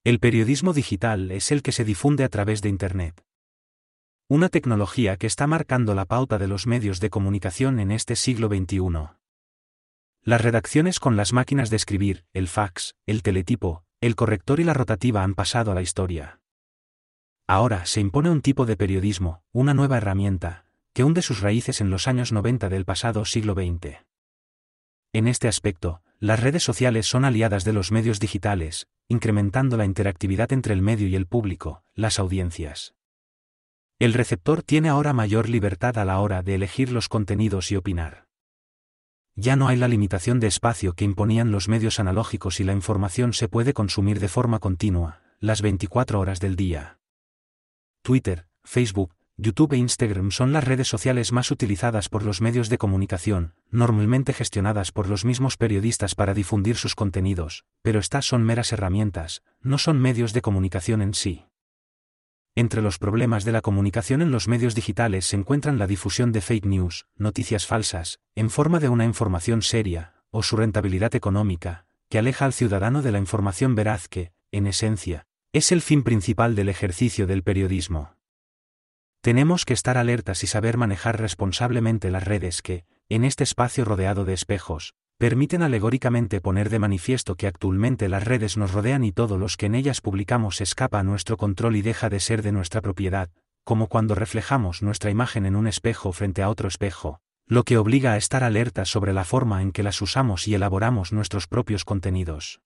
El periodismo digital es el que se difunde a través de Internet. Una tecnología que está marcando la pauta de los medios de comunicación en este siglo XXI. Las redacciones con las máquinas de escribir, el fax, el teletipo, el corrector y la rotativa han pasado a la historia. Ahora se impone un tipo de periodismo, una nueva herramienta, que hunde sus raíces en los años 90 del pasado siglo XX. En este aspecto, las redes sociales son aliadas de los medios digitales, incrementando la interactividad entre el medio y el público, las audiencias. El receptor tiene ahora mayor libertad a la hora de elegir los contenidos y opinar. Ya no hay la limitación de espacio que imponían los medios analógicos y la información se puede consumir de forma continua, las 24 horas del día. Twitter, Facebook, YouTube e Instagram son las redes sociales más utilizadas por los medios de comunicación, normalmente gestionadas por los mismos periodistas para difundir sus contenidos, pero estas son meras herramientas, no son medios de comunicación en sí. Entre los problemas de la comunicación en los medios digitales se encuentran la difusión de fake news, noticias falsas, en forma de una información seria, o su rentabilidad económica, que aleja al ciudadano de la información veraz que, en esencia, es el fin principal del ejercicio del periodismo. Tenemos que estar alertas y saber manejar responsablemente las redes que, en este espacio rodeado de espejos, permiten alegóricamente poner de manifiesto que actualmente las redes nos rodean y todo lo que en ellas publicamos escapa a nuestro control y deja de ser de nuestra propiedad, como cuando reflejamos nuestra imagen en un espejo frente a otro espejo, lo que obliga a estar alertas sobre la forma en que las usamos y elaboramos nuestros propios contenidos.